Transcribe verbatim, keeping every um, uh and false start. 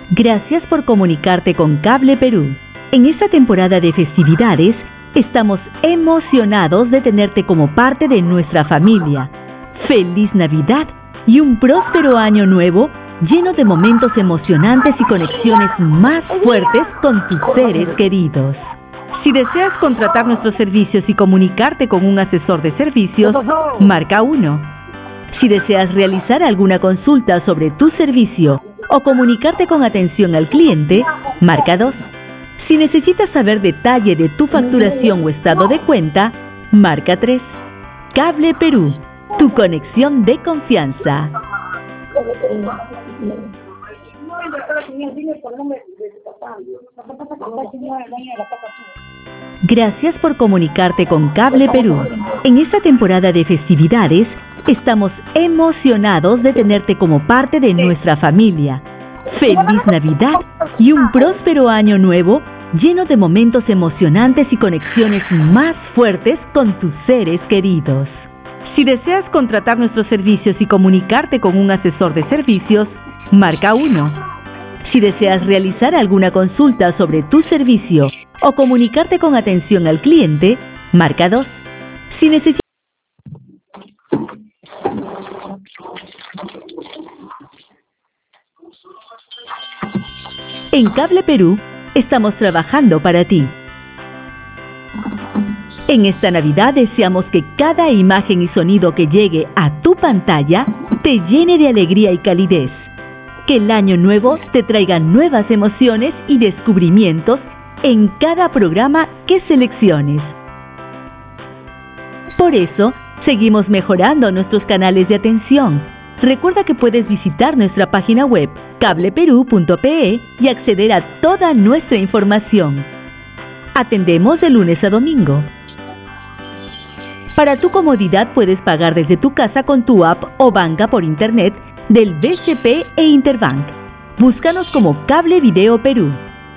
Gracias por comunicarte con Cable Perú. En esta temporada de festividades, estamos emocionados de tenerte como parte de nuestra familia. ¡Feliz Navidad y un próspero año nuevo lleno de momentos emocionantes y conexiones más fuertes con tus seres queridos! Si deseas contratar nuestros servicios y comunicarte con un asesor de servicios, marca uno. Si deseas realizar alguna consulta sobre tu servicio o comunicarte con atención al cliente, marca dos. Si necesitas saber detalle de tu facturación o estado de cuenta, marca tres. Cable Perú, tu conexión de confianza. Gracias por comunicarte con Cable Perú. En esta temporada de festividades, estamos emocionados de tenerte como parte de nuestra familia. ¡Feliz Navidad y un próspero año nuevo lleno de momentos emocionantes y conexiones más fuertes con tus seres queridos! Si deseas contratar nuestros servicios y comunicarte con un asesor de servicios, marca uno. Si deseas realizar alguna consulta sobre tu servicio o comunicarte con atención al cliente, marca dos. Si necesitas En Cable Perú, estamos trabajando para ti. En esta Navidad deseamos que cada imagen y sonido que llegue a tu pantalla te llene de alegría y calidez. Que el año nuevo te traiga nuevas emociones y descubrimientos en cada programa que selecciones. Por eso, seguimos mejorando nuestros canales de atención. Recuerda que puedes visitar nuestra página web cable perú punto pe y acceder a toda nuestra información. Atendemos de lunes a domingo. Para tu comodidad puedes pagar desde tu casa con tu app o banca por internet del B C P e Interbank. Búscanos como Cable Video Perú.